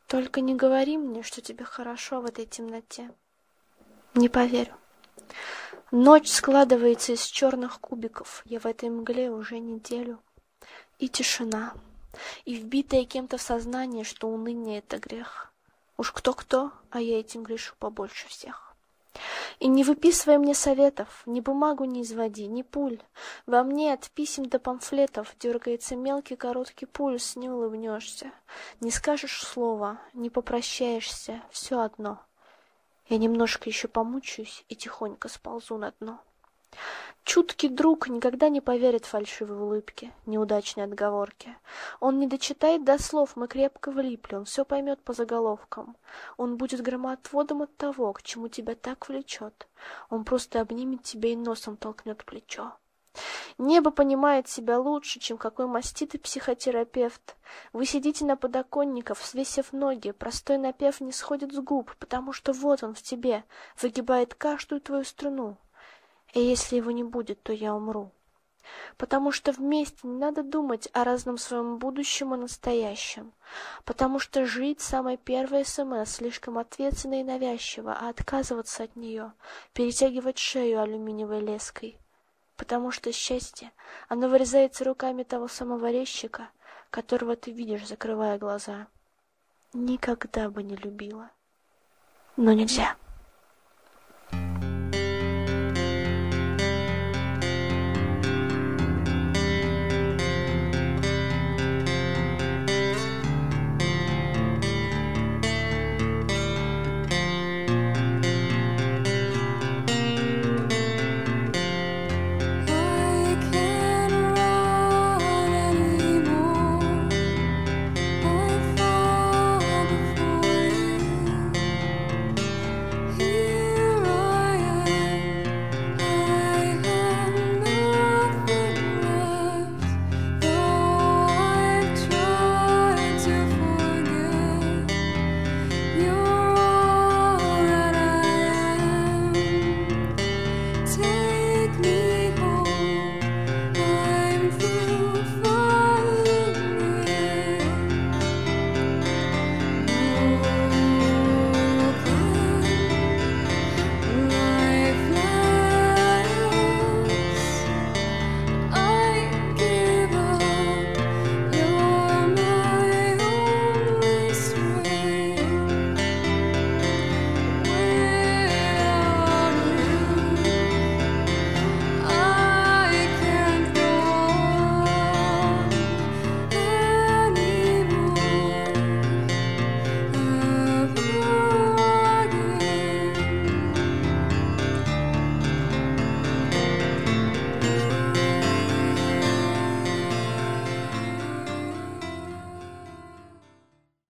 Только не говори мне, что тебе хорошо в этой темноте. Не поверю. Ночь складывается из черных кубиков. Я в этой мгле уже неделю. И тишина. И вбитое кем-то в сознание, что уныние — это грех. Уж кто-кто, а я этим грешу побольше всех. И не выписывай мне советов, ни бумагу не изводи, ни пуль. Во мне от писем до памфлетов дергается мелкий короткий пульс, не улыбнешься, не скажешь слова, не попрощаешься, все одно. Я немножко еще помучаюсь и тихонько сползу на дно. Чуткий друг никогда не поверит фальшивой улыбке, неудачной отговорке. Он не дочитает до слов, мы крепко влипли, он все поймет по заголовкам. Он будет громоотводом от того, к чему тебя так влечет. Он просто обнимет тебя и носом толкнет в плечо. Небо понимает себя лучше, чем какой маститый психотерапевт. Вы сидите на подоконниках, свесив ноги, простой напев не сходит с губ, потому что вот он в тебе, выгибает каждую твою струну. И если его не будет, то я умру. Потому что вместе не надо думать о разном своем будущем и настоящем. Потому что жить самое первое СМС слишком ответственно и навязчиво, а отказываться от нее, перетягивать шею алюминиевой леской. Потому что счастье, оно вырезается руками того самого резчика, которого ты видишь, закрывая глаза. Никогда бы не любила. Но нельзя.